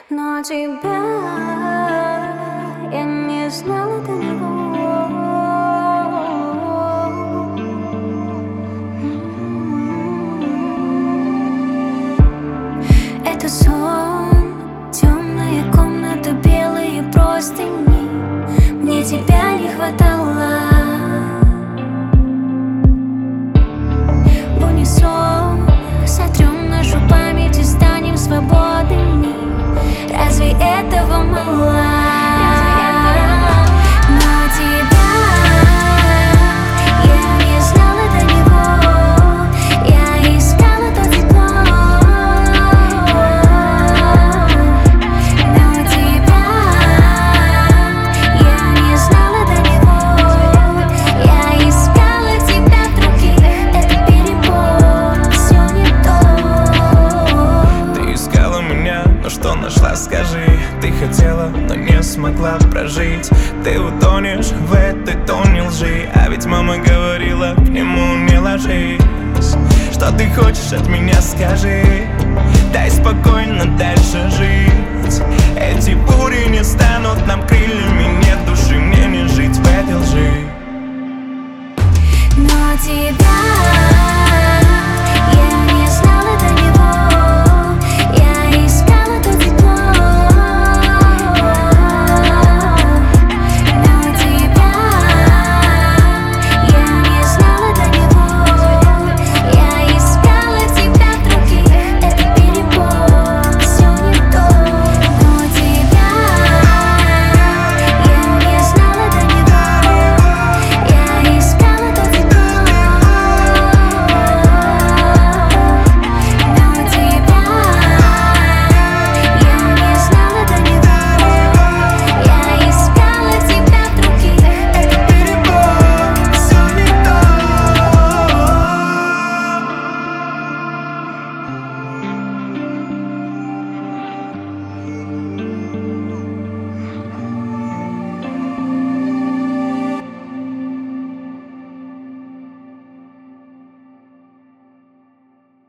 Но тебя я не знала до него. Это сон, темная комната, белые простыни. Мне тебя не хватало. В унисон сотрем нашу память и станем свободными. Разве этого мало? Но тебя я не знала до него. Я искала то тепло. Но тебя я не знала до него. Я искала тебя в других. Это перебор, все не то. Ты искала меня, но что нашла, скажи. Ты хотела, но не смогла прожить. Ты утонешь в этой тоне лжи. А ведь мама говорила, к нему не ложись. Что ты хочешь от меня, скажи. Дай спокойно